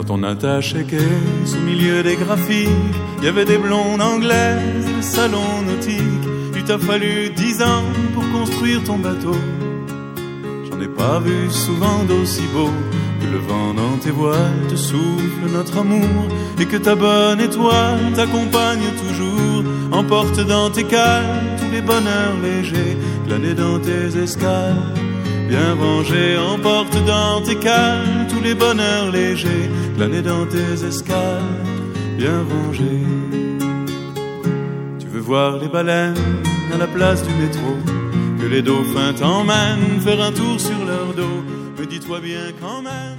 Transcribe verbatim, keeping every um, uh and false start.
Quand on attachait caisse au milieu des graphiques, il y avait des blondes anglaises, des salons nautiques. Il t'a fallu dix ans pour construire ton bateau. J'en ai pas vu souvent d'aussi beau, que le vent dans tes voiles te souffle notre amour, et que ta bonne étoile t'accompagne toujours, emporte dans tes cales tous les bonheurs légers, glanés dans tes escales. Bien rangé, emporte dans tes cales tous les bonheurs légers, glanés dans tes escales, bien rangé. Tu veux voir les baleines à la place du métro, que les dauphins t'emmènent faire un tour sur leur dos, mais dis-toi bien quand même